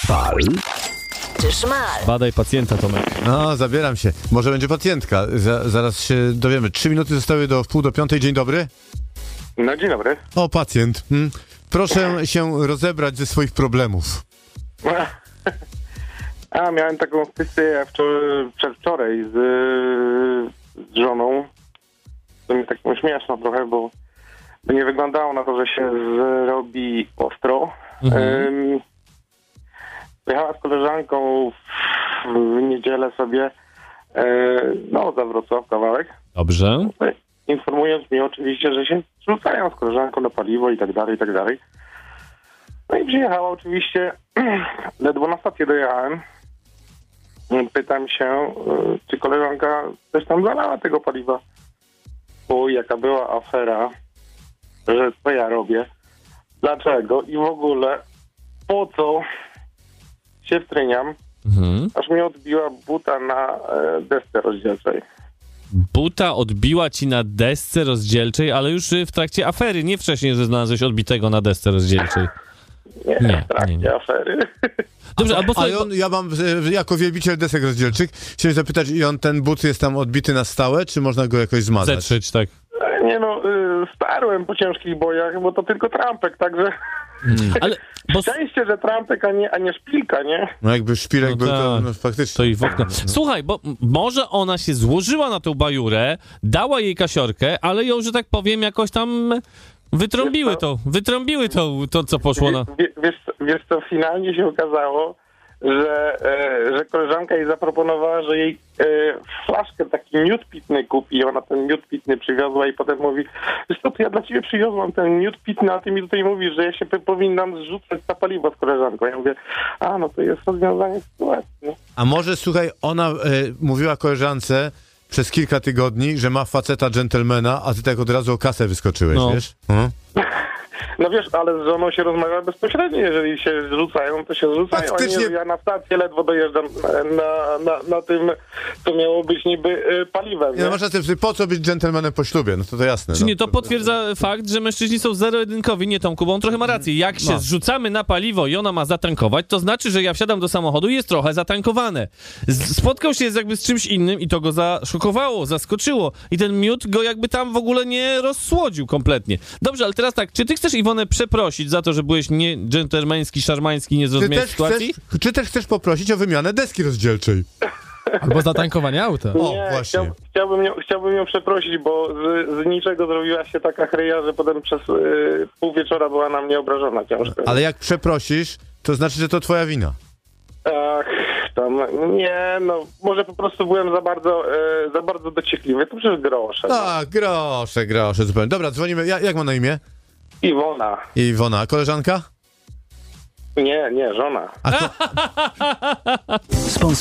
Szmal czy szmal? Badaj pacjenta, Tomek. No, zabieram się. Może będzie pacjentka. Zaraz się dowiemy. 3 minuty zostały do 4:30. Dzień dobry. No, dzień dobry. O, pacjent. Proszę się rozebrać ze swoich problemów. Miałem taką kwestię przedwczoraj z żoną. To mi tak śmieszno trochę, bo nie wyglądało na to, że się zrobi ostro. Pojechała z koleżanką w niedzielę sobie za Wrocław kawałek. Dobrze. Informując mnie oczywiście, że się rzucają z koleżanką na paliwo i tak dalej, i tak dalej. No i przyjechała oczywiście, ledwo na stację dojechałem. Pytam się, czy koleżanka też tam zalała tego paliwa. Bo jaka była afera, że co ja robię, dlaczego i w ogóle po co się wtryniam, aż mnie odbiła buta na desce rozdzielczej. Buta odbiła ci na desce rozdzielczej, ale już w trakcie afery, nie wcześniej, że znalazłeś odbitego na desce rozdzielczej. Nie, w trakcie afery. Dobrze, albo Ale ja mam, jako wielbiciel desek rozdzielczych, chciałem zapytać, i ten but jest tam odbity na stałe, czy można go jakoś zmazać? zetrzeć, tak. Nie no, starłem po ciężkich bojach, bo to tylko trampek, także... Ale, bo... Szczęście, że trampek, a nie szpilka, nie? No jakby szpilek był, to tak. faktycznie. To i w okno. Słuchaj, bo może ona się złożyła na tą bajurę, dała jej kasiorkę, ale ją, że tak powiem, jakoś tam wytrąbiły to, co poszło na... Wiesz co, finalnie się okazało, że koleżanka jej zaproponowała, że jej flaszkę taki miód pitny kupi. Ona ten miód pitny przywiozła i potem mówi, wiesz co, to ja dla ciebie przywiozłam ten miód pitny, a ty mi tutaj mówisz, że ja się powinnam zrzucać na paliwo z koleżanką. Ja mówię, no to jest rozwiązanie sytuacji. A może, słuchaj, ona mówiła koleżance przez kilka tygodni, że ma faceta dżentelmena, a ty tak od razu o kasę wyskoczyłeś, wiesz? No wiesz, ale z żoną się rozmawia bezpośrednio, jeżeli się zrzucają, to się zrzucają. Faktycznie... Ja na stację ledwo dojeżdżam na tym, co miało być niby paliwem. Nie, no masz rację, po co być dżentelmenem po ślubie? No to jasne. Czy nie, to potwierdza fakt, że mężczyźni są zero-jedynkowi, nie Tomku, bo on trochę ma rację. Jak się zrzucamy na paliwo i ona ma zatankować, to znaczy, że ja wsiadam do samochodu i jest trochę zatankowane. Spotkał się jakby z czymś innym i to go zaszokowało, zaskoczyło i ten miód go jakby tam w ogóle nie rozsłodził kompletnie. Dobrze, ale teraz tak, czy ty chcesz Iwonę przeprosić za to, że byłeś nie dżentelmeński, szarmański, nie zrozumiałeś sytuacji? Czy też chcesz poprosić o wymianę deski rozdzielczej? Albo zatankowanie auta. Nie, właśnie. Chciałbym ją przeprosić, bo z niczego zrobiła się taka chryja, że potem przez pół wieczora była na mnie obrażona ciężko. Ale jak przeprosisz, to znaczy, że to twoja wina. Może po prostu byłem za bardzo dociekliwy. To przecież grosze. Tak, grosze zupełnie. Dobra, dzwonimy. Jak ma na imię? Iwona. Iwona. Koleżanka? Nie, żona. Sponsor